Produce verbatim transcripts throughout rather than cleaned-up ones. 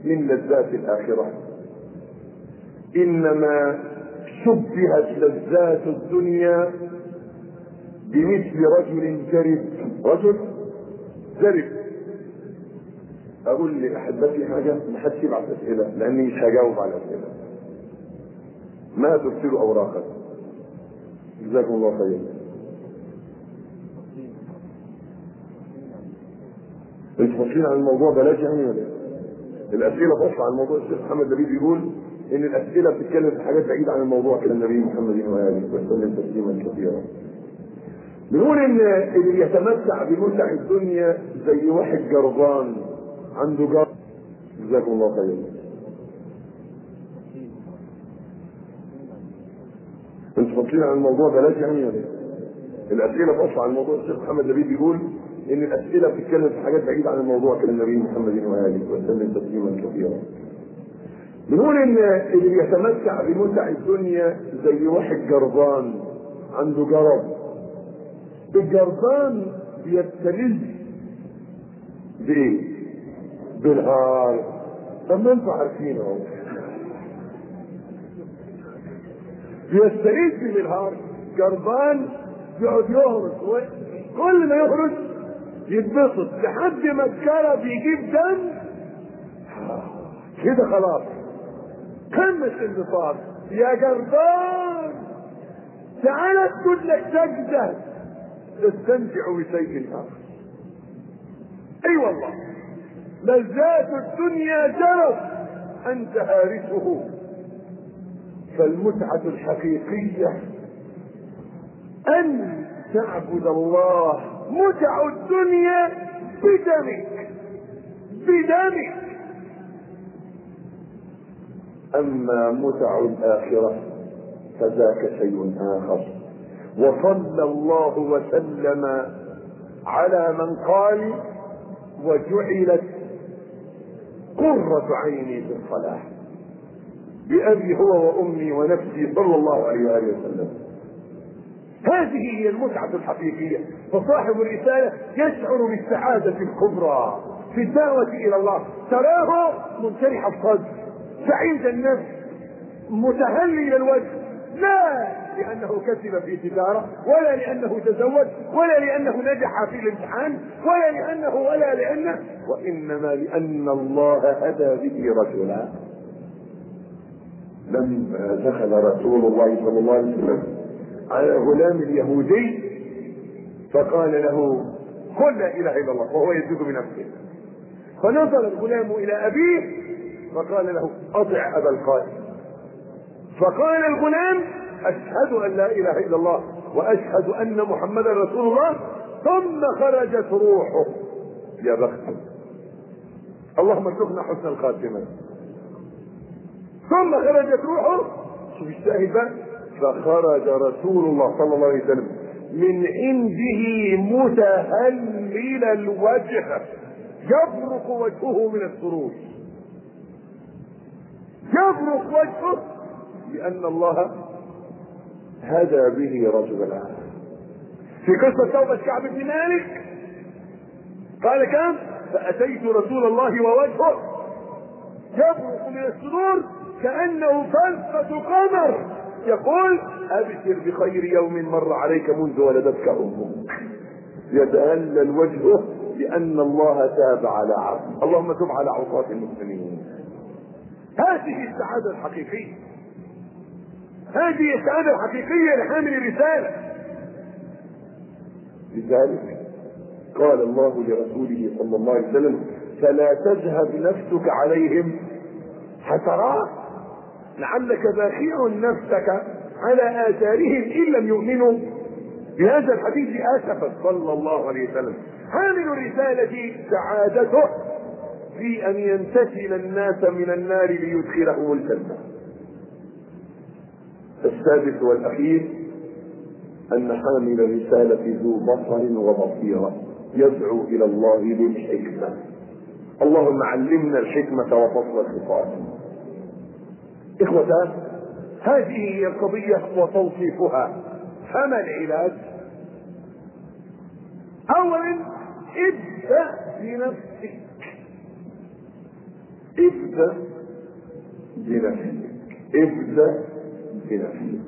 من لذات الآخرة، إنما شبهت لذات الدنيا بمثل رجل جرب. رجل جرب. أقول لأحبتي حاجة، ما حدش يبعث أسئلة لأني مش هجاوب على الأسئلة. ما ترسلوا أوراقا. جزاكم الله خير. انتوا فاصلين عن الموضوع بلاش يعني ولا الأسئلة فاصلة عن الموضوع. الشيخ محمد نبيل بيقول إن الأسئلة بتتكلم في حاجات بعيدة عن الموضوع كده. النبي محمد وآله وسلم تسليما كثيرا. بيقول إن اللي يتمتع بمتع الدنيا زي واحد جربان عنده جرب. جزاكم الله خير. انتوا فاصلين عن الموضوع بلاش يعني ولا الأسئلة فاصلة عن الموضوع. الشيخ محمد نبيل بيقول إن الأسئلة بتتكلم في حاجات بعيدة عن الموضوع كده. النبي محمد وآله وسلم تسليما كثيرا. بنقول ان اللي يتمتع بمتع الدنيا زي واحد جربان عنده جرب. الجربان بيستلذ بايه؟ بالهار. طب ما انتوا عارفين اهو. بيستلذ بالهار. جربان يقعد يهرس، كل ما يهرس يتبسط لحد ما الكرب يجيب دم كده خلاص كمت النصاب. يا جربان تعال اسجد لك سجده تستمتع بشيء اخر. اي أيوة والله. لذات الدنيا جرب انت هارسه. فالمتعة الحقيقية ان تعبد الله. متع الدنيا بدمك بدمك. أما متع الآخرة فذاك شيء آخر. وصلى الله وسلم على من قال وجعلت قرة عيني في الصلاة. بأبي هو وأمي ونفسي صلى الله عليه وآله وسلم. هذه هي المتعة الحقيقية. فصاحب الرسالة يشعر بالسعادة الكبرى في الدعوة إلى الله. تراه منشرح الصدر سعيد النفس متهلل الوجه، لا لأنه كسب في تجارة ولا لأنه تزوج ولا لأنه نجح في الامتحان ولا لأنه ولا لأنه وإنما لأن الله هدى به رجلا. لما دخل رسول الله صلى الله عليه وسلم على غلام اليهودي فقال له قل لا إله إلا الله وهو يزيد بنفسه. فنظر الغلام إلى أبيه فقال له أطع أبا القاسم. فقال الغلام أشهد أن لا إله إلا الله وأشهد أن محمدا رسول الله. ثم خرجت روحه. يا بخت. اللهم ارزقنا حسن الخاتمة. ثم خرجت روحه. شوف الشاهد بقى. فخرج رسول الله صلى الله عليه وسلم من عنده متهلل الوجه يبرق وجهه من السرور. يبرق وجهه لأن الله هدى به رجلا. في قصة توبة كعب بن مالك قال كم؟ فأتيت رسول الله ووجهه يبرق من السرور كأنه فلقة قمر يقول أبشر بخير يوم مر عليك منذ ولدتك أمك. يتهلل وجهه لأن الله تاب على عبده. اللهم تب على عصاة المسلمين. هذه السعادة الحقيقية. هذه السعادة الحقيقية لحامل الرسالة. لذلك قال الله لرسوله صلى الله عليه وسلم فلا تذهب نفسك عليهم حسرات لعلك باخع نفسك على آثارهم إن لم يؤمنوا بهذا الحديث آسفا. صلى الله عليه وسلم حامل الرسالة سعادته في أن ينتشل الناس من النار ليدخلهم الجنة. السادس والأخير أن حامل الرسالة ذو بصر وبصيرة يدعو إلى الله بالحكمة. اللهم علمنا الحكمة وفصل الخطاب. إخوتان هذه هي القضية وتوصيفها. فما العلاج؟ أولا ابدأ بنفسك. ابدأ ابدأ بنفسك، ابدأ بنفسك.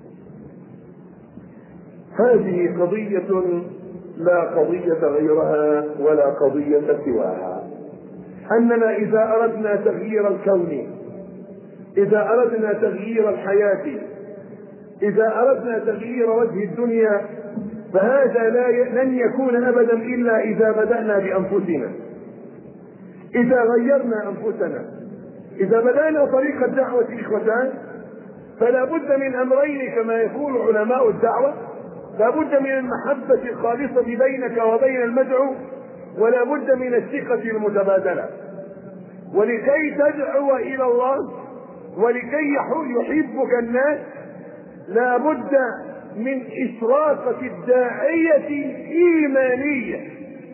هذه قضية لا قضية غيرها ولا قضية سواها، أننا إذا أردنا تغيير الكون، إذا أردنا تغيير الحياة، إذا أردنا تغيير وجه الدنيا، فهذا لا ي... لن يكون أبدا إلا إذا بدأنا بأنفسنا، إذا غيرنا أنفسنا، إذا بدأنا طريق الدعوة إخوتان، فلا بد من أمرين كما يقول علماء الدعوة: لا بد من المحبة الخالصة بينك وبين المدعو، ولا بد من الثقة المتبادلة. ولكي تدعو إلى الله ولكي يحبك الناس لا بد من إشراقة الداعية إيمانية،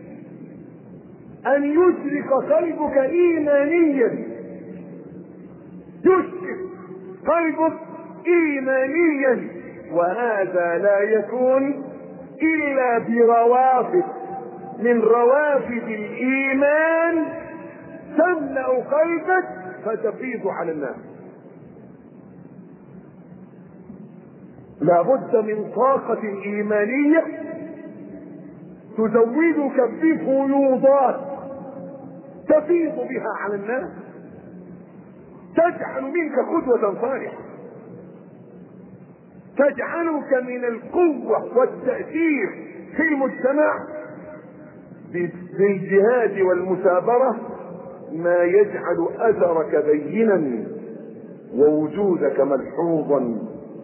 أن يشرق قلبك إيمانيا، يشرق قلبك إيمانيا، وهذا لا يكون إلا بروافد من روافد الإيمان تملأ قلبك فتفيض على الناس. لا بد من طاقة إيمانية تزودك بفيوضات تفيض بها على الناس، تجعل منك قدوة صالحة، تجعلك من القوة والتأثير في المجتمع بالجهاد والمثابرة، ما يجعل أثرك بينا ووجودك ملحوظا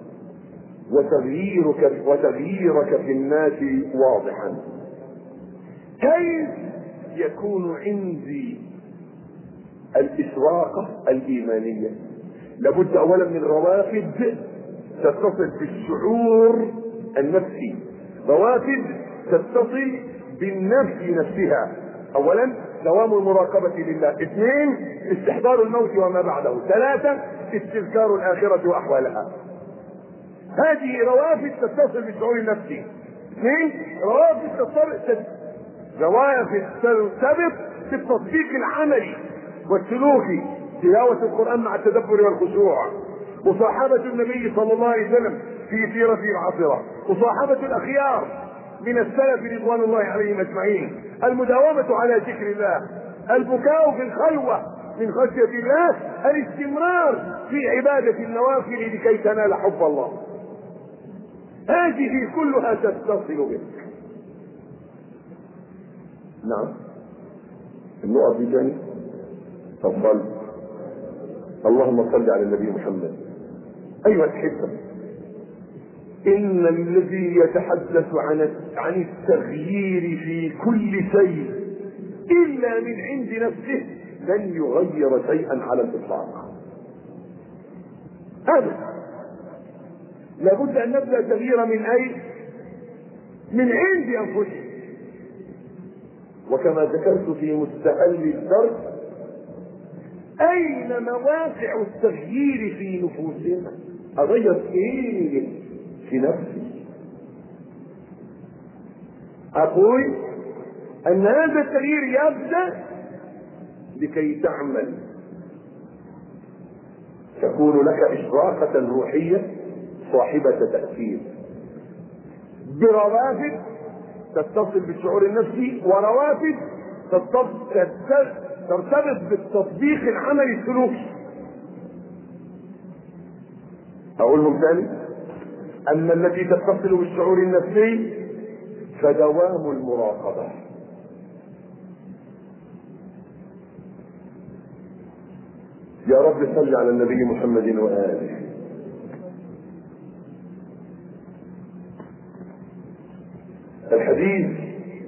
وتغييرك وتغييرك في الناس واضحا. كيف يكون عندي الإشراقة الإيمانية؟ لابد أولا من روافد تتصل بالشعور النفسي، روافد تتصل بالنفس نفسها. أولا دوام المراقبة لله، اثنين استحضار الموت وما بعده، ثلاثة استذكار الآخرة وأحوالها. هذه روافد تتصل بالشعور النفسي. اثنين روافد تتصل روافد ترتبط بالتطبيق العملي والسلوكي، تلاوة القرآن مع التدبر والخشوع، مصاحبة النبي صلى الله عليه وسلم في سيرته العاصرة، مصاحبة الأخيار من السلف رضوان الله عليهم أجمعين، المداومة على ذكر الله، البكاء في الخلوة من خشية الله، الاستمرار في عبادة النوافل لكي تنال حب الله. هذه كلها تتصل بك. نعم النقط دي تاني. تفضل. اللهم صل على النبي محمد. ايها الاحبه، ان الذي يتحدث عن عن التغيير في كل شيء الا من عند نفسه لن يغير شيئا على الاطلاق ابدا. لابد ان نبدا التغيير من اين؟ من عند انفسنا. وكما ذكرت في مستهل الدرس، اين مواقع التغيير في نفوسنا؟ اغير ايه في نفسي؟ اقول ان هذا التغيير يبدا لكي تعمل، تكون لك اشراقة روحية صاحبة تأثير بروافد تتصل بالشعور النفسي، وروافد ترتبط بالتطبيق العملي السلوكي. اقولهم ثاني: اما التي تتصل بالشعور النفسي فدوام المراقبة. يا رب صل على النبي محمد وآله. الحديث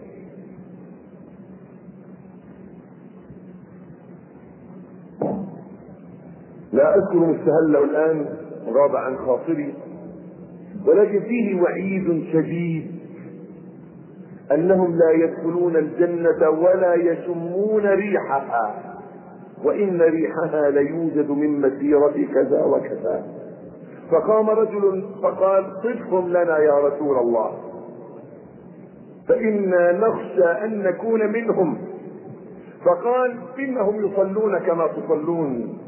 لا أذكر مستهله الآن، غاب عن خاطري، ولكن فيه وعيد شديد أنهم لا يدخلون الجنة ولا يشمون ريحها، وإن ريحها ليوجد من مسيرة كذا وكذا. فقام رجل فقال: صفهم لنا يا رسول الله، فإنا نخشى أن نكون منهم. فقال إنهم يصلون كما تصلون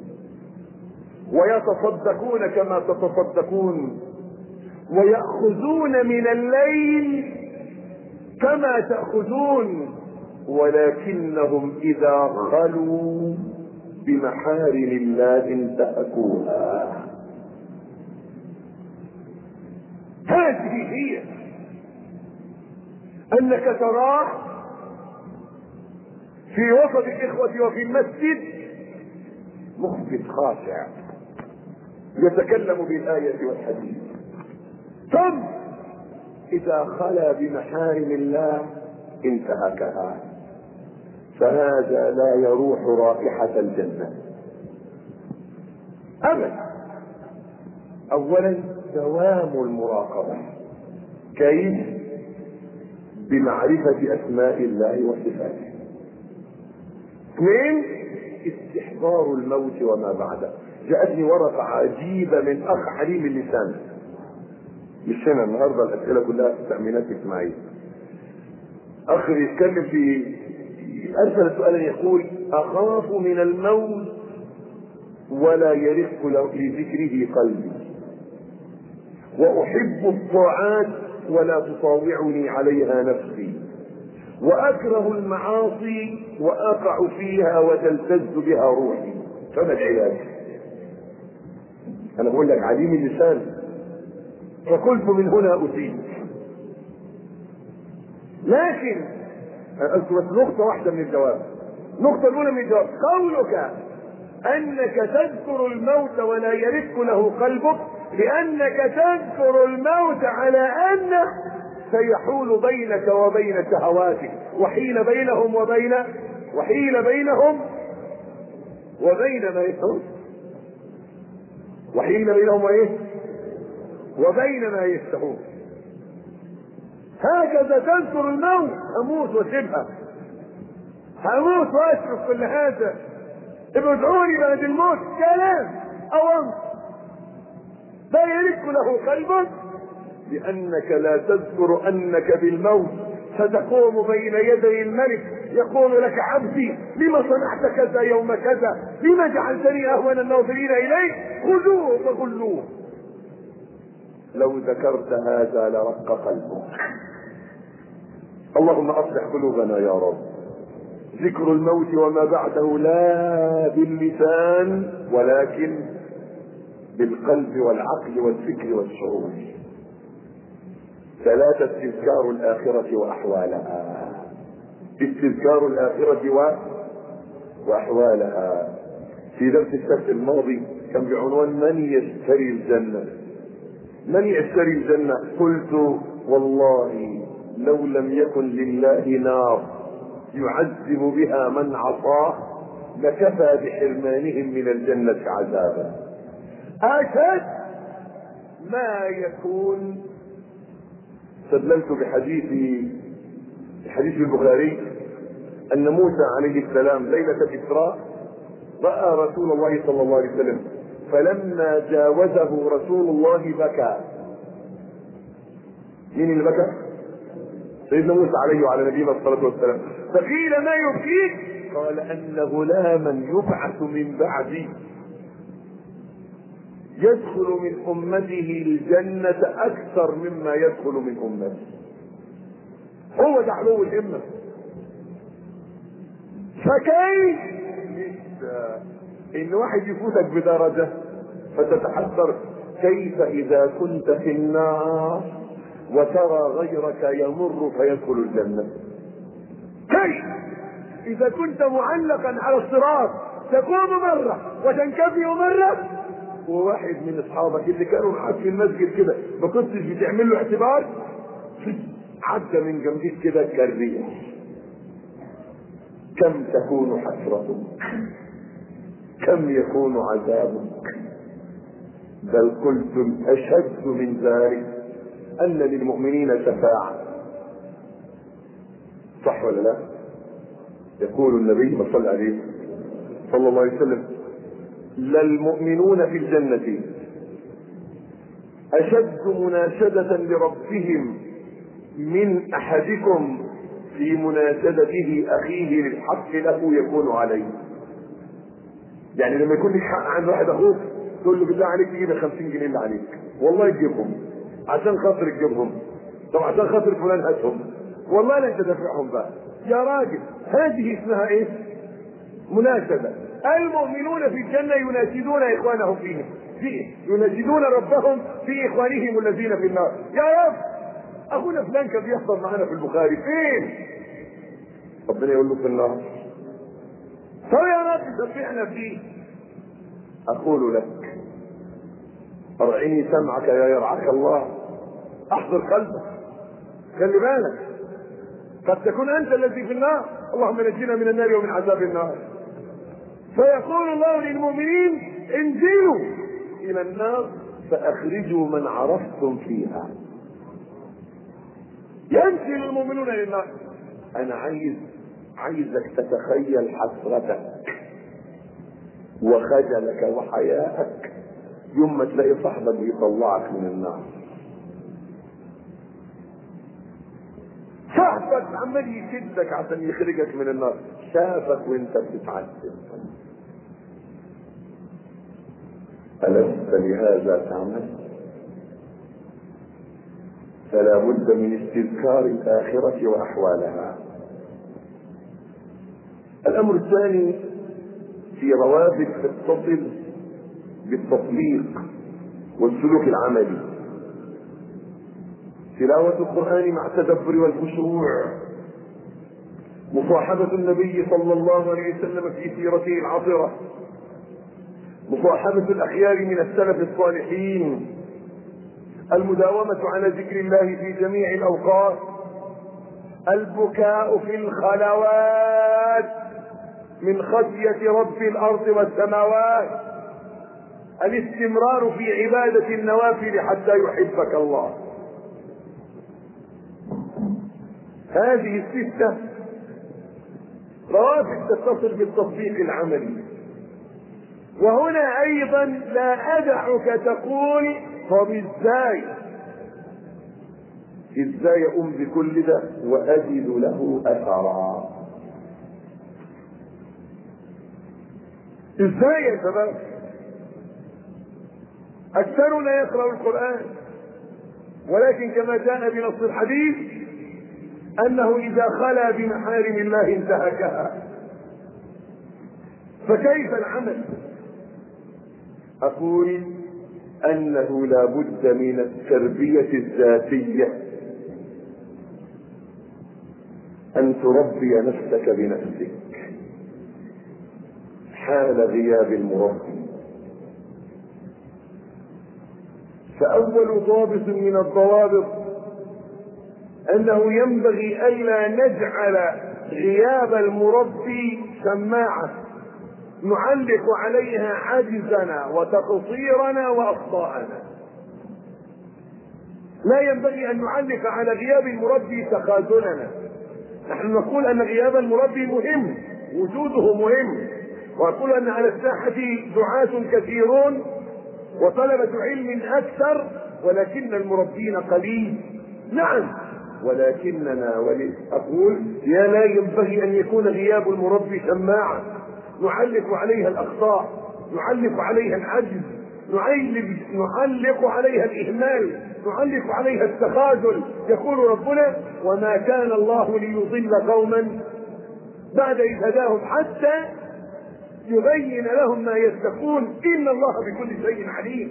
ويتصدقون كما تتصدقون ويأخذون من الليل كما تأخذون، ولكنهم إذا خلوا بمحارم الله انتهكوها. هذه هي أنك تراه في وسط الإخوة وفي المسجد مخبت خاشع يتكلم بالآية والحديث، ثم إذا خلا بمحارم الله انتهكها، فهذا لا يروح رائحة الجنة أبدا. أولا دوام المراقبة، كيف؟ بمعرفة أسماء الله وصفاته. اثنين استحضار الموت وما بعده. جاءتني ورقة عجيبة من أخ حليم اللسان، مش هنا النهارده الأسئلة كلها في التأمينات الاجتماعية. أخ يتكلم في أرسل سؤالا يقول: أخاف من الموت ولا يرق لذكره قلبي، وأحب الطاعات ولا تطاوعني عليها نفسي، وأكره المعاصي وأقع فيها وتلتز بها روحي، فما العلاج؟ أنا بقول لك عليم اللسان، فقلت من هنا أسيب. لكن أذكر نقطة واحدة من الجواب. النقطة الأولى من الجواب: قولك أنك تذكر الموت ولا يرق له قلبك لأنك تذكر الموت على أنه سيحول بينك وبين شهواتك، وحيل بينهم وبين وحيل بينهم وبين ما يشتهون وحيل بينهم وإيه وبين ما يشتهون. هكذا تذكر الموت: هموت وسيبها، هموت واترك كل هذا، ابعدوني بعد الموت. كلام أو لا يرق له قلبك لأنك لا تذكر أنك بالموت ستقوم بين يدي الملك يقول لك: عبدي لما صنعت كذا يوم كذا، لما جعلتني أهون الناظرين إليك، خذوه فغلوه. لو ذكرت هذا لرق قلبك. اللهم أصلح قلوبنا يا رب. ذكر الموت وما بعده لا باللسان ولكن بالقلب والعقل والفكر والشعور. ثلاثة: استذكار الآخرة وأحوالها. استذكار الآخرة و... وأحوالها. في درس السبت الماضي كان بعنوان: من يشتري الجنة؟ من يشتري الجنة؟ قلت: والله لو لم يكن لله نار يعذب بها من عصاه لكفى بحرمانهم من الجنة عذابا. أشد ما يكون. استدللت بحديث حديث البخاري أن موسى عليه السلام ليلة الإسراء رأى رسول الله صلى الله عليه وسلم، فلما جاوزه رسول الله بكى. مين اللي بكى؟ سيدنا موسى عليه وعلى نبينا الصلاة والسلام. فقيل: ما يبكيك؟ قال: أن غلاما يبعث من بعدي يدخل من أمته الجنة أكثر مما يدخل من أمته. هو ده علو الهمة. فكيف إن واحد يفوتك بدرجة فتتحسر؟ كيف إذا كنت في النار وترى غيرك يمر فيدخل الجنة؟ كيف إذا كنت معلقا على الصراط تقوم مرة وتنكفي مرة، وواحد من أصحابك اللي كانوا معاك في المسجد كده ما كنتش بتعمل له اعتبار عدى من جنبك كده كالريح؟ كم تكون حسرتك، كم يكون عذابك. بل قلتم أشد من ذلك أن للمؤمنين شفاعة. صح ولا لا؟ يقول النبي صلى الله عليه صلى الله عليه وسلم: للمؤمنون في الجنة أشد مناشدة لربهم من أحدكم في مناسبته أخيه للحق له يكون عليه. يعني لما يكون لك حق عند واحد أخوك تقول له بالله عليك تجيب الخمسين جنيه اللي عليك، والله تجيبهم عشان خاطر تجيبهم، طب عشان خاطر فلان هاتهم، والله لا انت دافعهم بقى يا راجل. هذه اسمها ايه؟ مناسبة. المؤمنون في الجنة يناشدون اخوانهم فيهم فيه يناشدون ربهم في اخوانهم الذين في النار. يا رب اخونا فلان كان بيحضر معنا في البخاري فين؟ ربنا يقول له في النار. طب يا رب دفعنا فيه. اقول لك ارعني سمعك يا يرعاك الله، احضر قلبك، خلي بالك قد تكون انت الذي في النار. اللهم نجينا من النار ومن عذاب النار. فيقول الله للمؤمنين انزلوا الى النار فاخرجوا من عرفتم فيها. ينزل المؤمنون الى النار. انا عايز عايزك تتخيل حسرتك وخجلك وحياءك يوم ما تلاقي صاحبك يطلعك من النار. صاحبك عمال يشدك عشان يخرجك من النار، شافك وانت بتتعذب. ألست لهذا تعمل؟ فلا بد من استذكار الآخرة وأحوالها. الأمر الثاني في روابط تتصل بالتطبيق والسلوك العملي. تلاوة القرآن مع التدبر والخشوع، مصاحبة النبي صلى الله عليه وسلم في سيرته العطرة، مصاحبة الأخيار من السلف الصالحين، المداومة على ذكر الله في جميع الأوقات، البكاء في الخلوات من خشية رب الأرض والسماوات، الاستمرار في عبادة النوافل حتى يحبك الله. هذه الستة روابط تتصل بالتطبيق العملي. وهنا ايضا لا ادعك تقول طب ازاي ازاي اقوم بكل ده واجد له اثرا؟ ازاي يا شباب؟ اكثرنا يقرأ القرآن، ولكن كما جاء بنص الحديث انه اذا خلا بمحارم الله انتهكها. فكيف العمل؟ اقول انه لا بد من التربية الذاتية، ان تربي نفسك بنفسك حال غياب المربي. فاول ضابط من الضوابط انه ينبغي الا نجعل غياب المربي سماعة نعلق عليها عجزنا وتقصيرنا واخطاءنا. لا ينبغي ان نعلق على غياب المربي تخاذلنا. نحن نقول ان غياب المربي مهم، وجوده مهم، واقول ان على الساحة دعاة كثيرون وطلبة علم اكثر، ولكن المربين قليل. نعم، ولكننا ولي أقول يا لا ينبغي أن يكون غياب المربي سماعة نعلق عليها الأخطاء، نعلق عليها العجز، نعلق عليها الإهمال، نعلق عليها التخاذل. يقول ربنا وما كان الله ليضل قوما بعد إذ هداهم حتى يبين لهم ما يتقون إن الله بكل شيء عليم.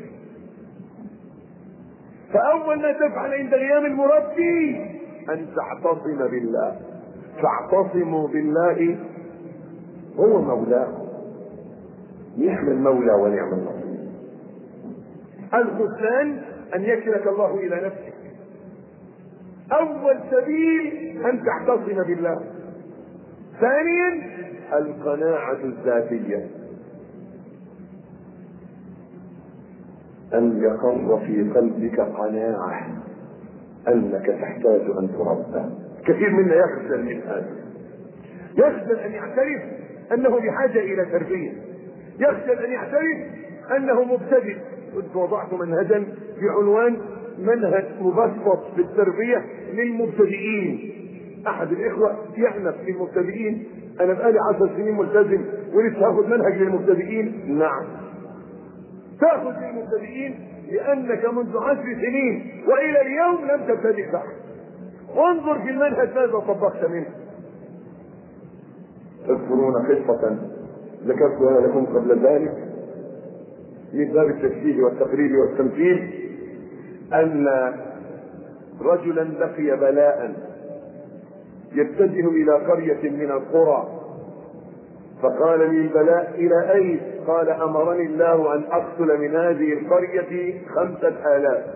فأول ما تفعل عند غياب المربي أن تعتصم بالله، فاعتصموا بالله هو مولاه، نعم المولى ونعم النصير. الخذلان أن يكلك الله إلى نفسك. أول سبيل أن تعتصم بالله. ثانيا القناعة الذاتية، أن يقر في قلبك قناعة أنك تحتاج أن تربى. كثير منا يخجل من هذا، يخجل أن يعترف أنه بحاجة إلى تربية، يخجل أن يعترف أنه مبتدئ. كنت وضعت منهجا بعنوان منهج مبسط بالتربية للمبتدئين، احد الاخوه يعنف للمبتدئين، انا بقالي عشر سنين ملتزم ولسه هاخد منهج للمبتدئين. نعم تاخذ للمبتدئين لانك منذ عشر سنين والى اليوم لم تبتدئ بعد. وانظر في المنهج ماذا طبقت منه. تذكرون قصة ذكرتها لكم قبل ذلك من باب التشبيه والتقريب والتمثيل، ان رجلا لقي بلاء يتجه الى قرية من القرى، فقال لي البلاء الى اين؟ قال امرني الله ان اقتل من هذه القرية خمسة الاف.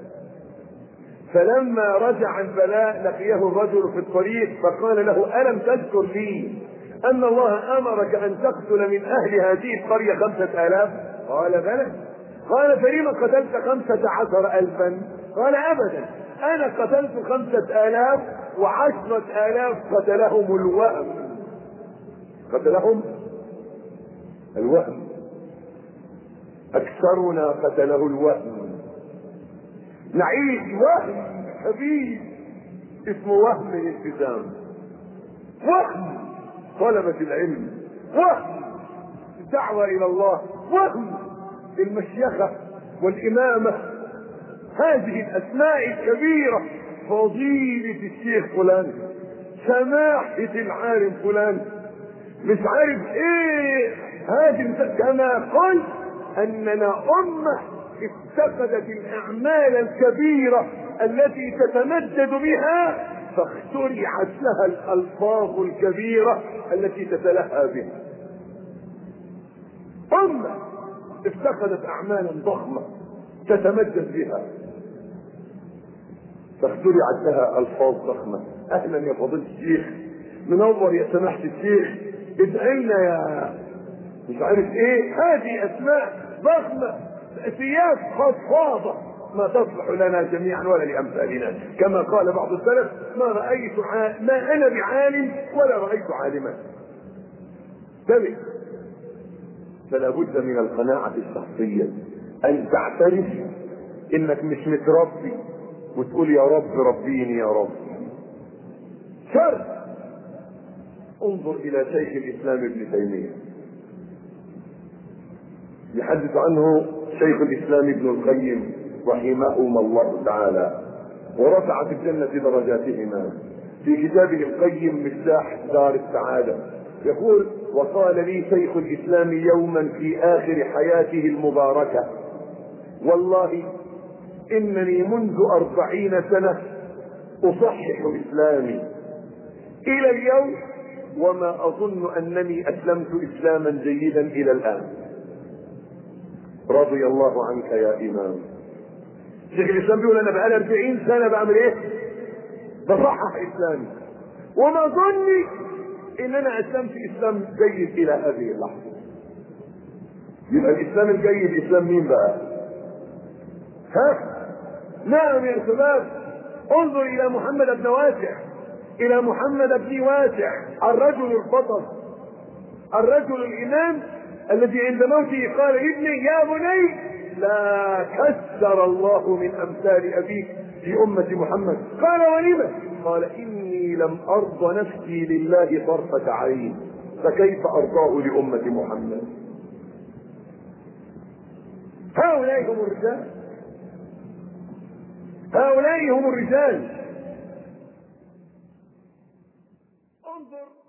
فلما رجع البلاء لقيه الرجل في الطريق فقال له الم تذكر لي ان الله امرك ان تقتل من اهل هذه القرية خمسة الاف؟ قال بلى. قال فلما قتلت خمسة عشر الفا؟ قال ابدا، انا قتلت خمسة الاف وعشرة الاف قتلهم الوهم. قتلهم الوهم، اكثرنا قتله الوهم. نعيش وهم خبيث اسمه وهم الالتزام، وهم طلبة العلم، وهم الدعوة الى الله، وهم المشيخة والامامة، هذه الاسماء الكبيرة، فضيلة الشيخ فلان، سماحة العالم فلان، مش عارف ايه هذه. كما قلت اننا امة افتقدت الاعمال الكبيرة التي تتمدد بها فاخترعت لها الالفاظ الكبيرة التي تتلهى بها. امة افتقدت اعمالا ضخمة تتمدد بها فاخترعت لها الفاظ ضخمة. اهلا يا فضيلة الشيخ، منور يا سماحة الشيخ، ادعينا يا مش عارف ايه. هذه اسماء ضخمة، ثياب خفاضة ما تصلح لنا جميعا ولا لامثالنا. كما قال بعض السلف ما رأيت ع... ما انا بعالم ولا رأيت عالما. تبي فلا بد من القناعة الشخصية، ان تعترف انك مش متربي وتقول يا رب ربيني يا رب. شر. انظر الى شيخ الاسلام ابن تيمية، يحدث عنه شيخ الاسلام ابن القيم رحمهما الله تعالى ورفع في الجنة درجاتهما في كتابه القيم مفتاح دار السعادة. يقول وقال لي شيخ الاسلام يوما في اخر حياته المباركة والله انني منذ اربعين سنة اصحح اسلامي الى اليوم وما اظن انني اسلمت اسلاما جيدا الى الان. رضي الله عنك يا امام. شيخ الاسلام بيقول انا بقالي أربعين سنة بعمل ايه؟ بصحح اسلامي وما ظني ان انا اسلمت اسلام جيد الى هذه اللحظة. يبقى الاسلام الجيد اسلام مين بقى؟ ها؟ نعم يا شباب، انظر الى محمد بن واسع، الى محمد بن واسع الرجل البطل، الرجل الامام الذي عند موته قال ابني يا بني لا كسر الله من امثال ابيك في امة محمد. قال ولم؟ قال اني لم ارض نفسي لله طرفة عين فكيف ارضاه لامة محمد. هؤلاء هم الرجال، هؤلاء هم الرجال. انظر